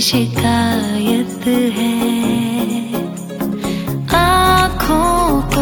शिकायत है। आँखों को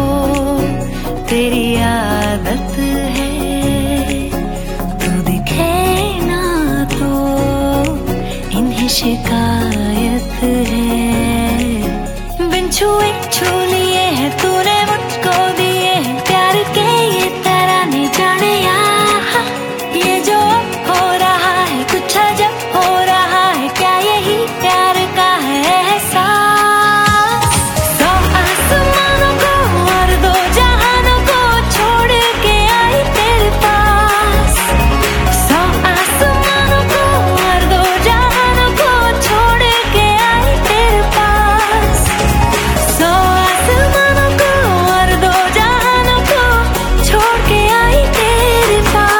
तेरी आदत है, तू दिखे ना तो इन्हें शिकायत है। बिन छुए छू लिए हैं तूने मुझको, दिए हैं प्यार के ये तराने जाने यहाँ। ये जो हो रहा है कुछ अजब हो रहा है, क्या यही प्यार का है एहसास। सौ आसमानों को और दो जहानों को छोड़ के आई तेरे पास। सौ आसमानों को और दो जहानों को छोड़ के आई तेरे पास। सौ आसमानों को और दो जहानों को छोड़ के आई तेरे पास।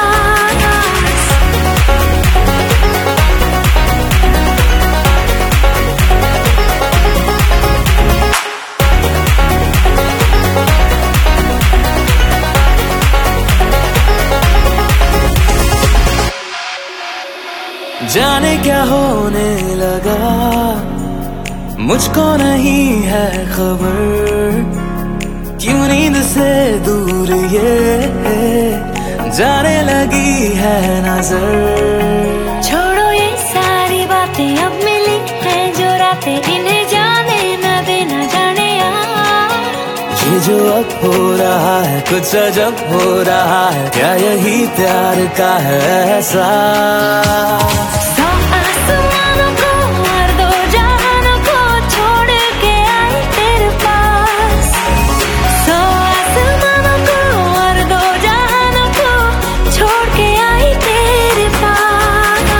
जाने क्या होने लगा, मुझको नहीं है खबर, क्यों नींद से दूर ये जाने लगी है नजर। छोड़ो ये सारी बातें, अब मिली है जो रातें, इन्हें जाने न देना जाने यार। ये जो अब हो रहा है कुछ अजब हो रहा है, क्या यही प्यार का है एहसास। सौ आसमानों को और दो जहानों को छोड़ के आई तेरे पास। सौ आसमानों को और दो जहानों को छोड़ के आई तेरे पास।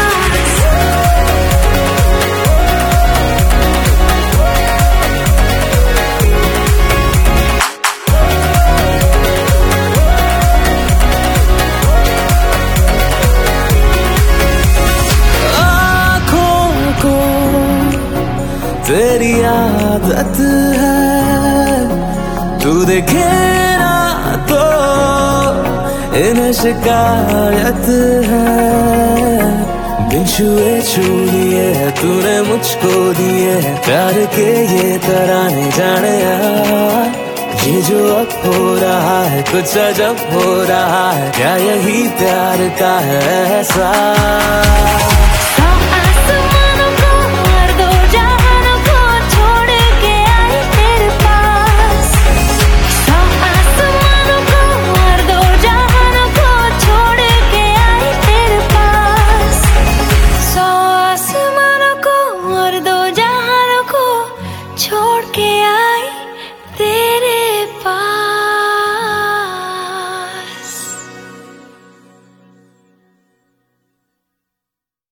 तेरी आदत है, तू देखे ना तो इन्हें शिकायत है। बिन छुए छू लिए है तूने मुझको, दिए है प्यार के ये तराने जाने यार। ये जो अब हो रहा है कुछ अजब हो रहा है, क्या यही प्यार का है एहसास।